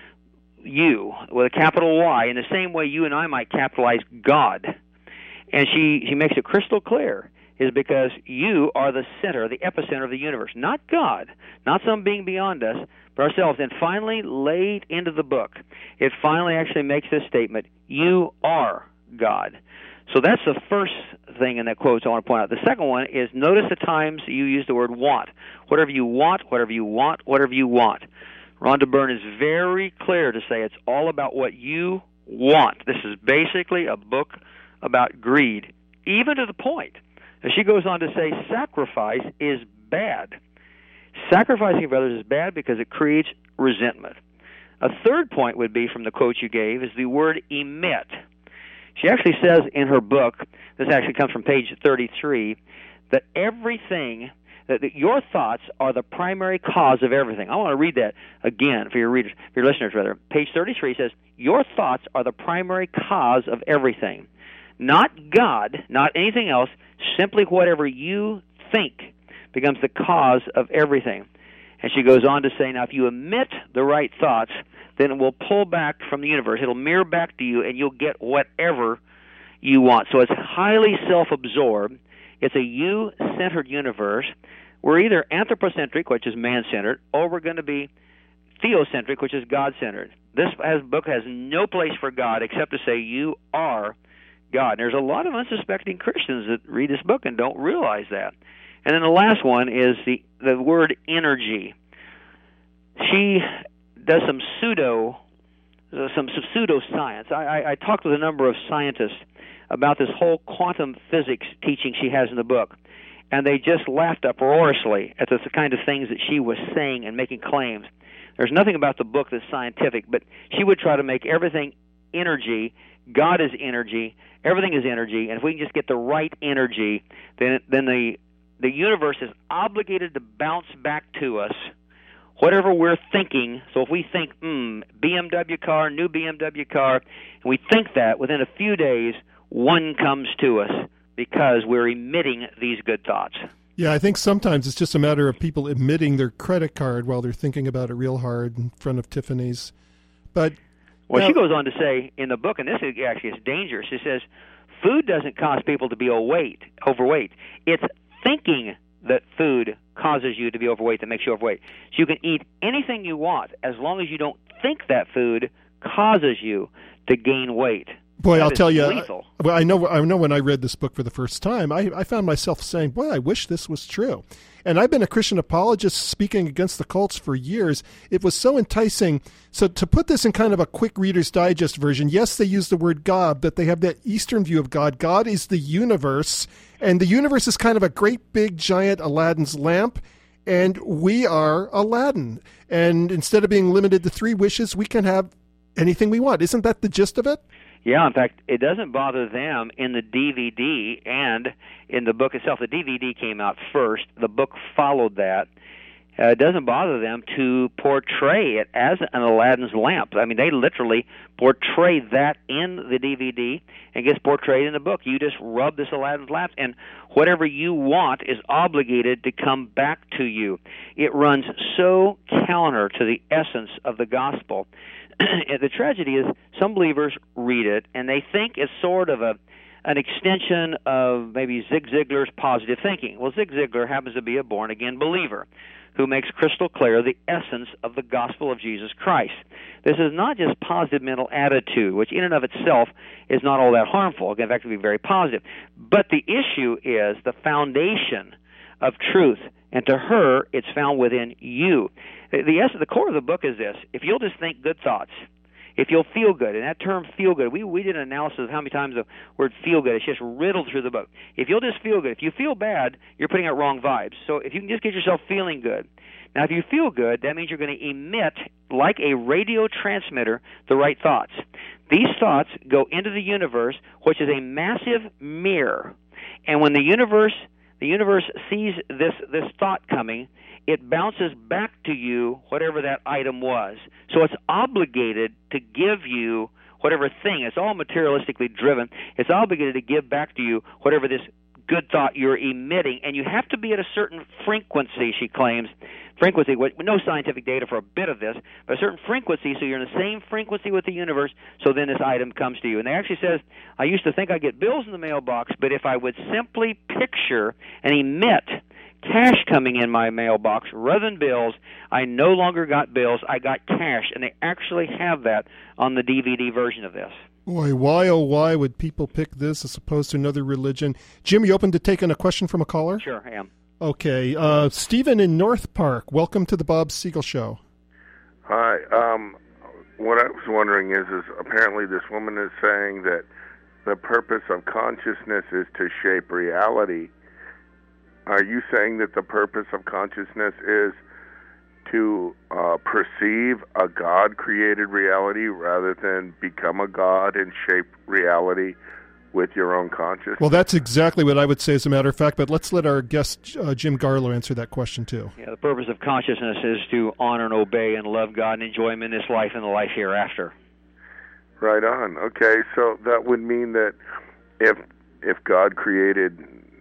you with a capital Y in the same way you and I might capitalize God. And she, she makes it crystal clear, is because you are the center, the epicenter of the universe, not God, not some being beyond us, but ourselves. And finally, late into the book, it finally actually makes this statement, you are God. So that's the first thing in that quote I want to point out. The second one is notice the times you use the word want. Whatever you want, whatever you want, whatever you want. Rhonda Byrne is very clear to say it's all about what you want. This is basically a book about greed, even to the point that she goes on to say sacrifice is bad. Sacrificing for others is bad because it creates resentment. A third point would be from the quote you gave is the word emit. She actually says in her book, this actually comes from page thirty-three, that everything, that, that your thoughts are the primary cause of everything. I want to read that again for your readers, for your listeners rather. Page thirty-three says, your thoughts are the primary cause of everything. Not God, not anything else, simply whatever you think becomes the cause of everything. And she goes on to say, now if you emit the right thoughts, then it will pull back from the universe. It'll mirror back to you, and you'll get whatever you want. So it's highly self-absorbed. It's a you-centered universe. We're either anthropocentric, which is man-centered, or we're going to be theocentric, which is God-centered. This has, book has no place for God except to say you are God. And there's a lot of unsuspecting Christians that read this book and don't realize that. And then the last one is the, the word energy. She does some pseudo, uh, some, some pseudo-science. I, I, I talked with a number of scientists about this whole quantum physics teaching she has in the book, and they just laughed uproariously at the, the kind of things that she was saying and making claims. There's nothing about the book that's scientific, but she would try to make everything energy. God is energy. Everything is energy, and if we can just get the right energy, then then the the universe is obligated to bounce back to us whatever we're thinking. So if we think, hmm, B M W car, new B M W car, and we think that, within a few days, one comes to us because we're emitting these good thoughts. Yeah, I think sometimes it's just a matter of people emitting their credit card while they're thinking about it real hard in front of Tiffany's. But Well, now, she goes on to say in the book, and this is actually is dangerous, she says, food doesn't cause people to be overweight. overweight. It's thinking that food causes you to be overweight that makes you overweight. So you can eat anything you want as long as you don't think that food causes you to gain weight. Boy, That I'll is tell you. lethal. Well, I know. I know when I read this book for the first time, I, I found myself saying, "Boy, I wish this was true." And I've been a Christian apologist speaking against the cults for years. It was so enticing. So to put this in kind of a quick Reader's Digest version, yes, they use the word God, but they have that Eastern view of God. God is the universe, and the universe is kind of a great big giant Aladdin's lamp, and we are Aladdin. And instead of being limited to three wishes, we can have anything we want. Isn't that the gist of it? Yeah, in fact, it doesn't bother them in the D V D and in the book itself. The D V D came out first. The book followed that. Uh, it doesn't bother them to portray it as an Aladdin's lamp. I mean, they literally portray that in the D V D and gets portrayed in the book. You just rub this Aladdin's lamp, and whatever you want is obligated to come back to you. It runs so counter to the essence of the gospel. The tragedy is some believers read it, and they think it's sort of a an extension of maybe Zig Ziglar's positive thinking. Well, Zig Ziglar happens to be a born-again believer who makes crystal clear the essence of the gospel of Jesus Christ. This is not just positive mental attitude, which in and of itself is not all that harmful. In fact, it can be very positive. But the issue is the foundation of truth, and to her, it's found within you. The, the, essence, the core of the book is this: if you'll just think good thoughts, if you'll feel good, and that term feel good, we, we did an analysis of how many times the word feel good, it's just riddled through the book. If you'll just feel good, if you feel bad, you're putting out wrong vibes. So if you can just get yourself feeling good. Now, if you feel good, that means you're going to emit, like a radio transmitter, the right thoughts. These thoughts go into the universe, which is a massive mirror. And when the universe the universe sees this, this thought coming, it bounces back to you whatever that item was. So it's obligated to give you whatever thing. It's all materialistically driven. It's obligated to give back to you whatever this good thought you're emitting. And you have to be at a certain frequency, she claims. Frequency, with no scientific data for a bit of this, but a certain frequency, so you're in the same frequency with the universe, so then this item comes to you. And they actually says, I used to think I'd get bills in the mailbox, but if I would simply picture and emit cash coming in my mailbox rather than bills, I no longer got bills, I got cash. And they actually have that on the D V D version of this. Boy, why, oh, why would people pick this as opposed to another religion? Jim, you open to taking a question from a caller? Sure, I am. Okay. Uh, Stephen in North Park, welcome to the Bob Siegel Show. Hi. Um, what I was wondering is, is apparently this woman is saying that the purpose of consciousness is to shape reality. Are you saying that the purpose of consciousness is to uh, perceive a God-created reality rather than become a God and shape reality with your own consciousness? Well, that's exactly what I would say, as a matter of fact, but let's let our guest, uh, Jim Garlow, answer that question, too. Yeah, the purpose of consciousness is to honor and obey and love God and enjoy Him in this life and the life hereafter. Right on. Okay, so that would mean that if if God created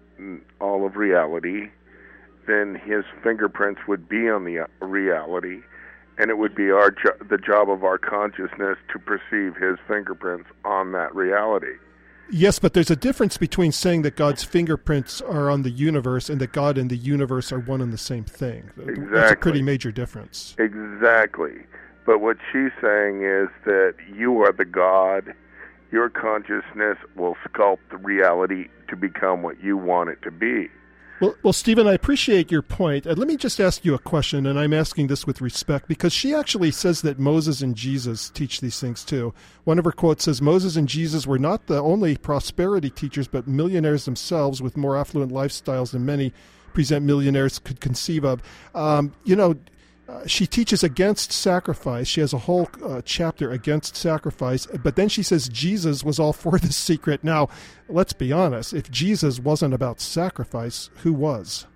all of reality, then His fingerprints would be on the reality, and it would be our jo- the job of our consciousness to perceive His fingerprints on that reality. Yes, but there's a difference between saying that God's fingerprints are on the universe and that God and the universe are one and the same thing. Exactly. That's a pretty major difference. Exactly. But what she's saying is that you are the God. Your consciousness will sculpt the reality to become what you want it to be. Well, well, Stephen, I appreciate your point. Uh, let me just ask you a question, and I'm asking this with respect, because she actually says that Moses and Jesus teach these things too. One of her quotes says, Moses and Jesus were not the only prosperity teachers, but millionaires themselves with more affluent lifestyles than many present millionaires could conceive of. Um, you know, uh, she teaches against sacrifice. She has a whole uh, chapter against sacrifice, but then she says Jesus was all for the secret. Now, let's be honest. If Jesus wasn't about sacrifice, who was?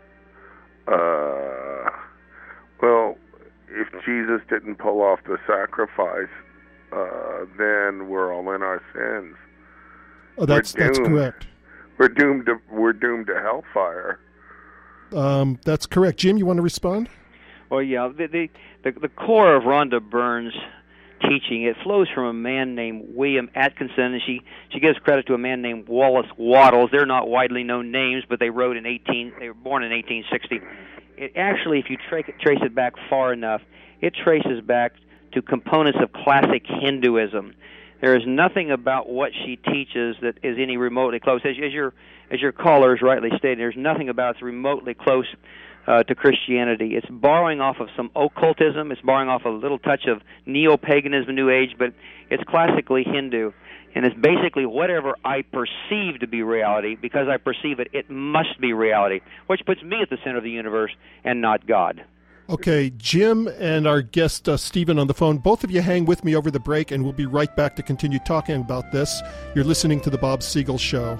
Uh, well, if Jesus didn't pull off the sacrifice, uh, then we're all in our sins. Oh, that's that's correct. We're doomed to we're doomed to hellfire. Um, that's correct. Jim, you want to respond? Well, yeah, the, the the the core of Rhonda Byrne's teaching, it flows from a man named William Atkinson, and she she gives credit to a man named Wallace Wattles. They're not widely known names, but they wrote in eighteen. They were born in eighteen sixty. It actually, if you tra- trace it back far enough, it traces back to components of classic Hinduism. There is nothing about what she teaches that is any remotely close. As, as your as your caller has rightly stated, there's nothing about it that's remotely close Uh, to Christianity. It's borrowing off of some occultism. It's borrowing off a little touch of neo-paganism, New Age, but it's classically Hindu. And it's basically whatever I perceive to be reality. Because I perceive it, it must be reality, which puts me at the center of the universe and not God. Okay, Jim and our guest, uh, Stephen, on the phone. Both of you hang with me over the break, and we'll be right back to continue talking about this. You're listening to The Bob Siegel Show.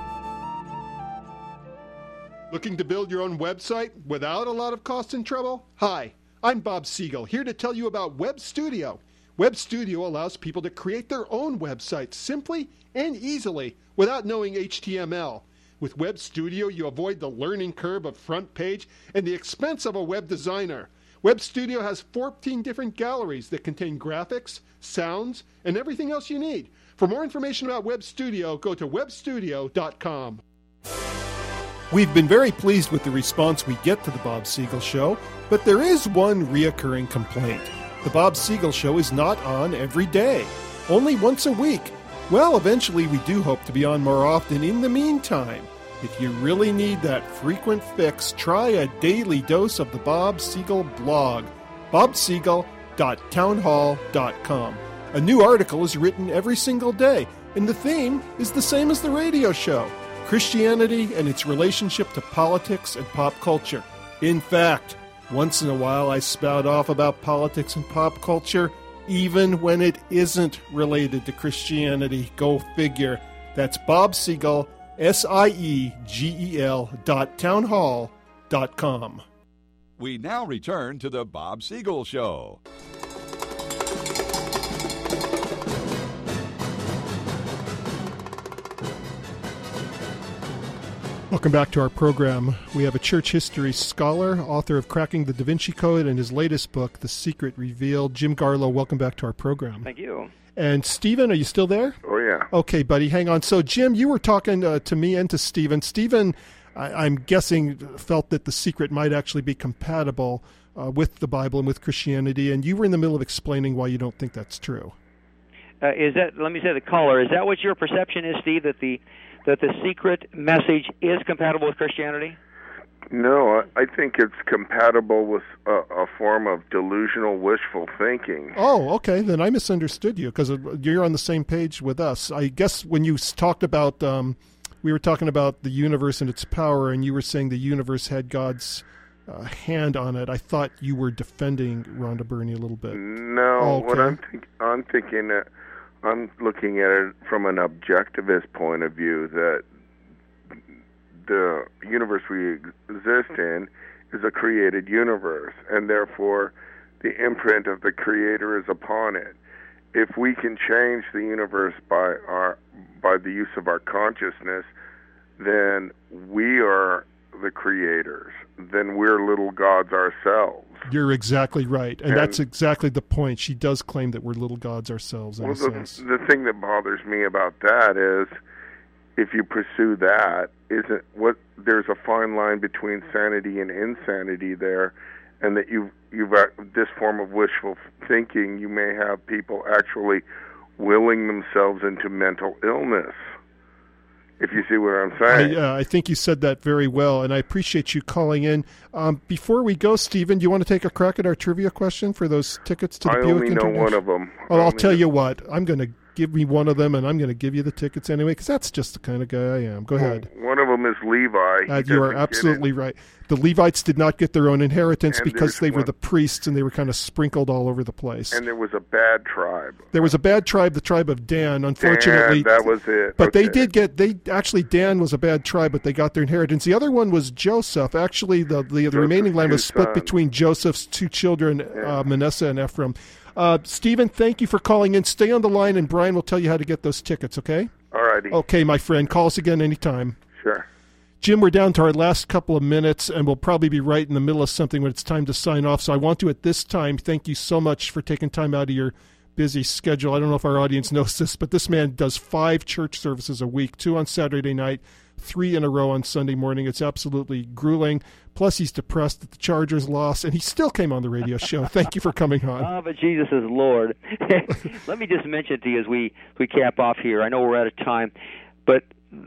Looking to build your own website without a lot of cost and trouble? Hi, I'm Bob Siegel, here to tell you about Web Studio. Web Studio allows people to create their own websites simply and easily without knowing H T M L. With Web Studio, you avoid the learning curve of front page and the expense of a web designer. Web Studio has fourteen different galleries that contain graphics, sounds, and everything else you need. For more information about Web Studio, go to web studio dot com. We've been very pleased with the response we get to The Bob Siegel Show, but there is one reoccurring complaint. The Bob Siegel Show is not on every day, only once a week. Well, eventually we do hope to be on more often. In the meantime, if you really need that frequent fix, try a daily dose of the Bob Siegel blog, bob siegel dot townhall dot com. A new article is written every single day, and the theme is the same as the radio show: Christianity and its relationship to politics and pop culture. In fact, once in a while I spout off about politics and pop culture, even when it isn't related to Christianity. Go figure. That's Bob Siegel, S I E G E L dot townhall dot com. We now return to the Bob Siegel Show. Welcome back to our program. We have a church history scholar, author of Cracking the Da Vinci Code and his latest book, The Secret Revealed. Jim Garlow, welcome back to our program. Thank you. And Stephen, are you still there? Oh, yeah. Okay, buddy, hang on. So, Jim, you were talking uh, to me and to Stephen. Stephen, I- I'm guessing, felt that The Secret might actually be compatible uh, with the Bible and with Christianity, and you were in the middle of explaining why you don't think that's true. Uh, is that? Let me say the caller. Is that what your perception is, Steve? That the that the secret message is compatible with Christianity? No, I I think it's compatible with a, a form of delusional wishful thinking. Oh, okay. Then I misunderstood you because you're on the same page with us. I guess when you talked about, um, we were talking about the universe and its power, and you were saying the universe had God's uh, hand on it. I thought you were defending Rhonda Byrne a little bit. No, okay. what I'm think, I'm thinking, uh, I'm looking at it from an objectivist point of view, that the universe we exist in is a created universe, and therefore the imprint of the Creator is upon it. If we can change the universe by our by the use of our consciousness, then we are the creators. Then we're little gods ourselves. You're exactly right, and, And- that's exactly the point. She does claim that we're little gods ourselves, in Well, a the, sense. the thing that bothers me about that is, if you pursue that, isn't what there's a fine line between sanity and insanity there, and that you you've uh, this form of wishful thinking, you may have people actually willing themselves into mental illness. If you see what I'm saying. I, uh, I think you said that very well, and I appreciate you calling in. Um, before we go, Stephen, do you want to take a crack at our trivia question for those tickets to the I Buick only know International? one of them. Oh, I I'll only tell know- you what. I'm going to give me one of them, and I'm going to give you the tickets anyway, because that's just the kind of guy I am. Go ahead. One of them is Levi. He Uh, you are doesn't get absolutely right. The Levites did not get their own inheritance And because there's they were one- the priests, and they were kind of sprinkled all over the place. And there was a bad tribe. There was a bad tribe, the tribe of Dan. Unfortunately, Dan, that was it. But they Okay. did get. They actually Dan was a bad tribe, but they got their inheritance. The other one was Joseph. Actually, the the, the remaining land was two split sons. between Joseph's two children, uh, Manasseh and Ephraim. Uh, Stephen, thank you for calling in. Stay on the line, and Brian will tell you how to get those tickets. Okay? All righty. Okay, my friend. Call us again anytime. Sure. Jim, we're down to our last couple of minutes, and we'll probably be right in the middle of something when it's time to sign off. So I want to, at this time, thank you so much for taking time out of your busy schedule. I don't know if our audience knows this, but this man does five church services a week, two on Saturday night, three in a row on Sunday morning. It's absolutely grueling. Plus, he's depressed that the Chargers lost, and he still came on the radio show. Thank you for coming on. Ah, but Jesus is Lord. Let me just mention to you as we, we cap off here. I know we're out of time, but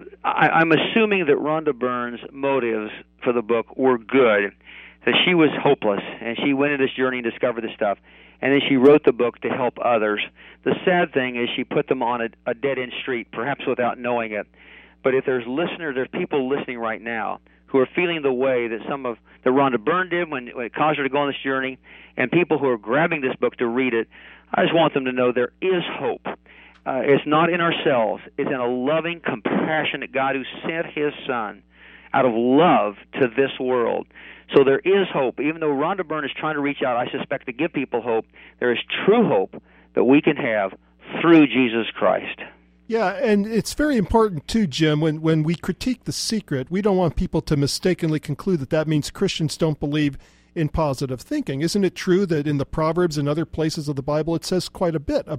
I, I'm assuming that Rhonda Byrne's motives for the book were good, that she was hopeless, and she went on this journey and discovered this stuff, and then she wrote the book to help others. The sad thing is she put them on a, a dead-end street, perhaps without knowing it. But if there's listeners, there's people listening right now who are feeling the way that some of that Rhonda Byrne did when, when it caused her to go on this journey, and people who are grabbing this book to read it, I just want them to know there is hope. Uh, it's not in ourselves. It's in a loving, compassionate God who sent His Son out of love to this world. So there is hope. Even though Rhonda Byrne is trying to reach out, I suspect, to give people hope, there is true hope that we can have through Jesus Christ. Yeah, and it's very important, too, Jim, when, when we critique The Secret, we don't want people to mistakenly conclude that that means Christians don't believe in positive thinking. Isn't it true that in the Proverbs and other places of the Bible it says quite a bit about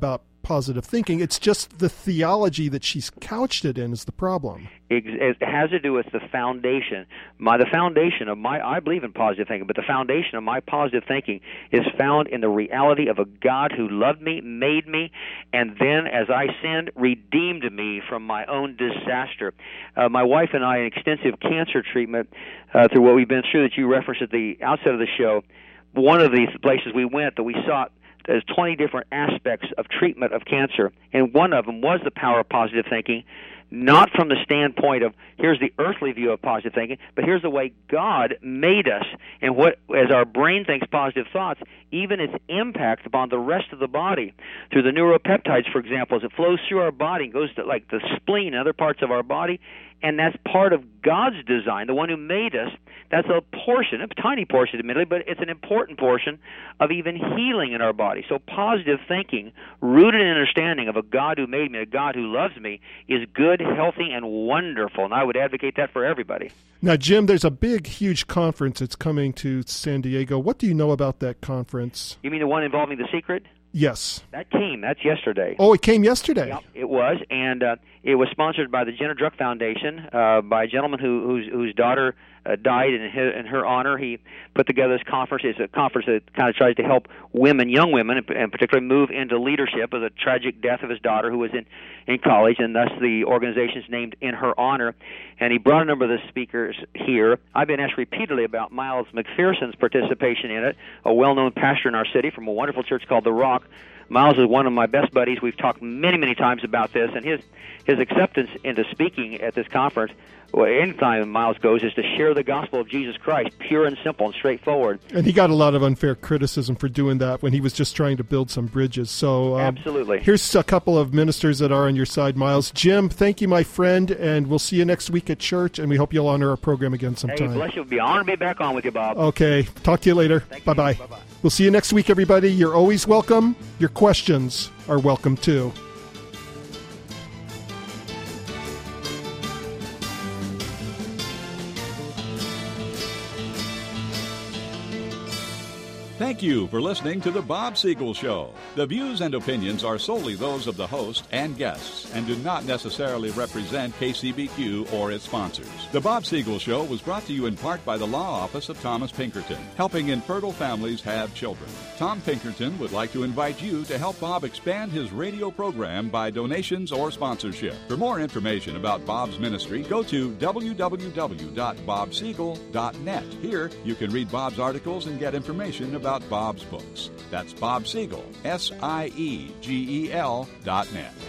positive thinking. It's just the theology that she's couched it in is the problem. It has to do with the foundation. My the foundation of my I believe in positive thinking, but the foundation of my positive thinking is found in the reality of a God who loved me, made me, and then as I sinned, redeemed me from my own disaster. Uh, my wife and I, in extensive cancer treatment uh, through what we've been through that you referenced at the outset of the show, one of these places we went that we sought, there's twenty different aspects of treatment of cancer, and one of them was the power of positive thinking, not from the standpoint of here's the earthly view of positive thinking, but here's the way God made us, and what as our brain thinks positive thoughts, even its impact upon the rest of the body through the neuropeptides, for example, as it flows through our body and goes to like the spleen and other parts of our body, and that's part of God's design, the one who made us. That's a portion, a tiny portion, admittedly, but it's an important portion of even healing in our body. So positive thinking, rooted in understanding of a God who made me, a God who loves me, is good, healthy, and wonderful, and I would advocate that for everybody. Now, Jim, there's a big, huge conference that's coming to San Diego. What do you know about that conference? You mean the one involving The Secret? Yes. That came. That's yesterday. Oh, it came yesterday. Yep, it was, and uh, it was sponsored by the Jenna Druck Foundation, uh, by a gentleman who, whose, whose daughter uh, died in, his, in her honor. He put together this conference. It's a conference that kind of tries to help women, young women, and, and particularly move into leadership of the tragic death of his daughter who was in, in college, and thus the organization's named in her honor. And he brought a number of the speakers here. I've been asked repeatedly about Miles McPherson's participation in it, a well-known pastor in our city from a wonderful church called The Rock. Miles is one of my best buddies. We've talked many, many times about this, and his his acceptance into speaking at this conference, well, anytime Miles goes, is to share the gospel of Jesus Christ, pure and simple and straightforward. And he got a lot of unfair criticism for doing that when he was just trying to build some bridges. So um, absolutely. Here's a couple of ministers that are on your side, Miles. Jim, thank you, my friend, and we'll see you next week at church, and we hope you'll honor our program again sometime. Hey, bless you. It'll be an honor to be back on with you, Bob. Okay. Talk to you later. Thank Bye-bye. You. Bye-bye. We'll see you next week, everybody. You're always welcome. Your questions are welcome, too. Thank you for listening to The Bob Siegel Show. The views and opinions are solely those of the host and guests and do not necessarily represent K C B Q or its sponsors. The Bob Siegel Show was brought to you in part by the Law Office of Thomas Pinkerton, helping infertile families have children. Tom Pinkerton would like to invite you to help Bob expand his radio program by donations or sponsorship. For more information about Bob's ministry, go to w w w dot bob siegel dot net. Here, you can read Bob's articles and get information about Bob's books. That's Bob Siegel, S I E G E L dot net.